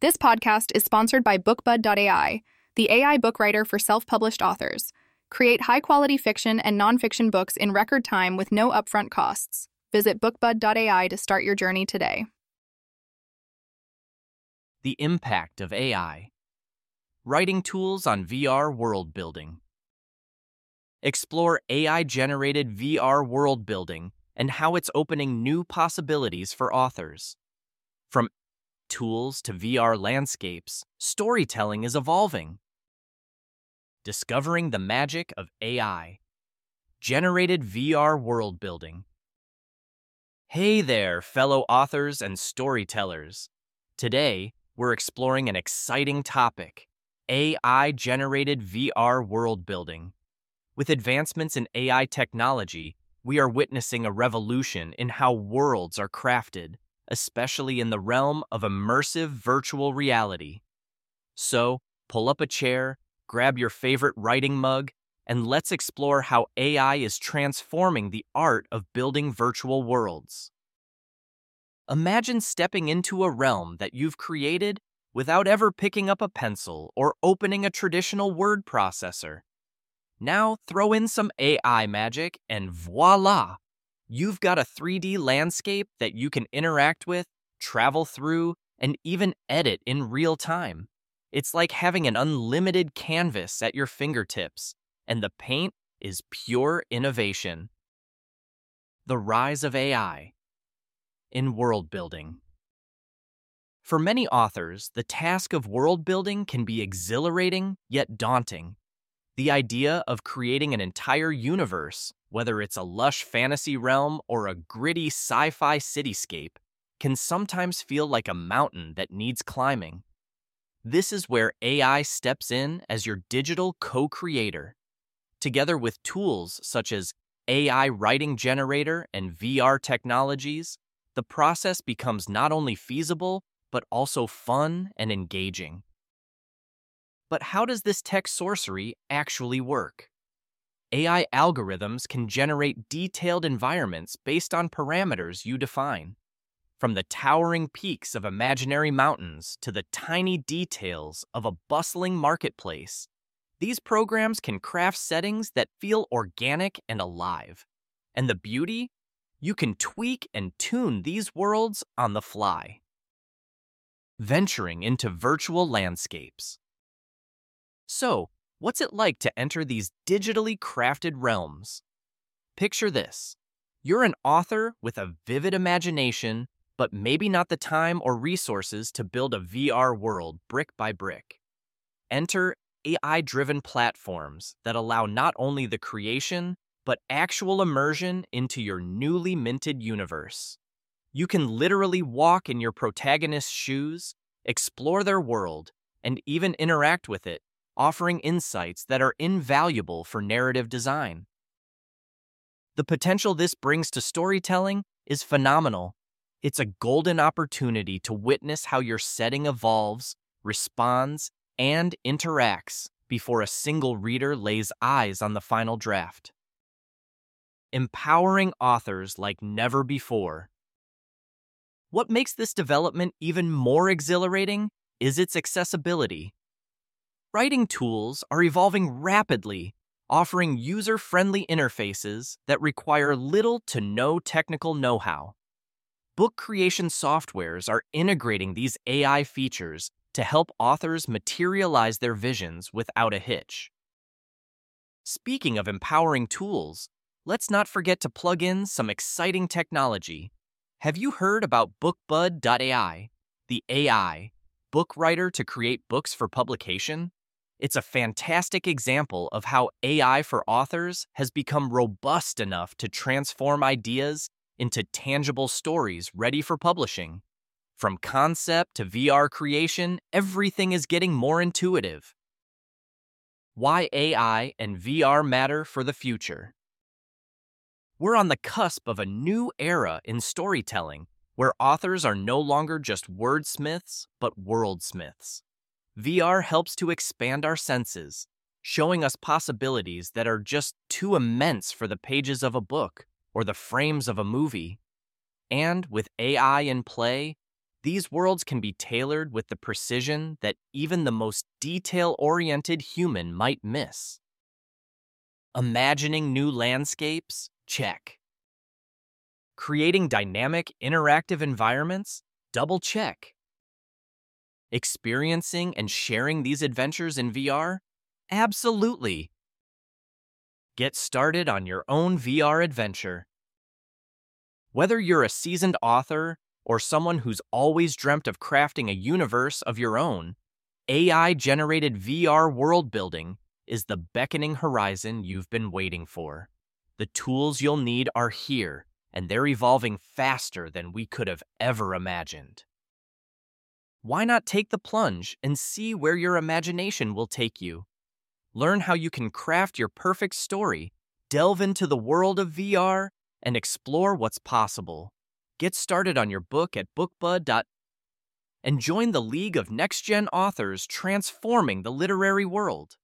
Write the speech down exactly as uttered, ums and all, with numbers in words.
This podcast is sponsored by BookBud dot A I, the A I book writer for self-published authors. Create high-quality fiction and nonfiction books in record time with no upfront costs. Visit BookBud dot A I to start your journey today. The impact of A I. Writing tools on V R world building. Explore A I-generated V R world building and how it's opening new possibilities for authors. From tools to V R landscapes, storytelling is evolving. Discovering the magic of A I. Generated V R world building. Hey there, fellow authors and storytellers. Today, we're exploring an exciting topic, A I-generated V R world building. With advancements in A I technology, we are witnessing a revolution in how worlds are crafted, especially in the realm of immersive virtual reality. So, pull up a chair, grab your favorite writing mug, and let's explore how A I is transforming the art of building virtual worlds. Imagine stepping into a realm that you've created without ever picking up a pencil or opening a traditional word processor. Now throw in some A I magic and voila! You've got a three D landscape that you can interact with, travel through, and even edit in real time. It's like having an unlimited canvas at your fingertips, and the paint is pure innovation. The rise of A I in world building. For many authors, the task of world building can be exhilarating yet daunting. The idea of creating an entire universe, whether it's a lush fantasy realm or a gritty sci-fi cityscape, can sometimes feel like a mountain that needs climbing. This is where A I steps in as your digital co-creator. Together with tools such as A I writing generator and V R technologies, the process becomes not only feasible, but also fun and engaging. But how does this tech sorcery actually work? A I algorithms can generate detailed environments based on parameters you define. From the towering peaks of imaginary mountains to the tiny details of a bustling marketplace, these programs can craft settings that feel organic and alive. And the beauty? You can tweak and tune these worlds on the fly. Venturing into virtual landscapes. So, what's it like to enter these digitally crafted realms? Picture this. You're an author with a vivid imagination, but maybe not the time or resources to build a V R world brick by brick. Enter A I-driven platforms that allow not only the creation, but actual immersion into your newly minted universe. You can literally walk in your protagonist's shoes, explore their world, and even interact with it, offering insights that are invaluable for narrative design. The potential this brings to storytelling is phenomenal. It's a golden opportunity to witness how your setting evolves, responds, and interacts before a single reader lays eyes on the final draft. Empowering authors like never before. What makes this development even more exhilarating is its accessibility. Writing tools are evolving rapidly, offering user-friendly interfaces that require little to no technical know-how. Book creation softwares are integrating these A I features to help authors materialize their visions without a hitch. Speaking of empowering tools, let's not forget to plug in some exciting technology. Have you heard about BookBud dot A I, the A I book writer to create books for publication? It's a fantastic example of how A I for authors has become robust enough to transform ideas into tangible stories ready for publishing. From concept to V R creation, everything is getting more intuitive. Why A I and V R matter for the future. We're on the cusp of a new era in storytelling, where authors are no longer just wordsmiths, but worldsmiths. V R helps to expand our senses, showing us possibilities that are just too immense for the pages of a book or the frames of a movie. And with A I in play, These worlds can be tailored with the precision that even the most detail-oriented human might miss. Imagining new landscapes? Check. Creating dynamic, interactive environments? Double check. Experiencing and sharing these adventures in V R? Absolutely. Get started on your own V R adventure. Whether you're a seasoned author or someone who's always dreamt of crafting a universe of your own, A I-generated V R world building is the beckoning horizon you've been waiting for. The tools you'll need are here, and they're evolving faster than we could have ever imagined. Why not take the plunge and see where your imagination will take you? Learn how you can craft your perfect story, delve into the world of V R, and explore what's possible. Get started on your book at bookbud dot a I and join the League of Next-Gen authors transforming the literary world.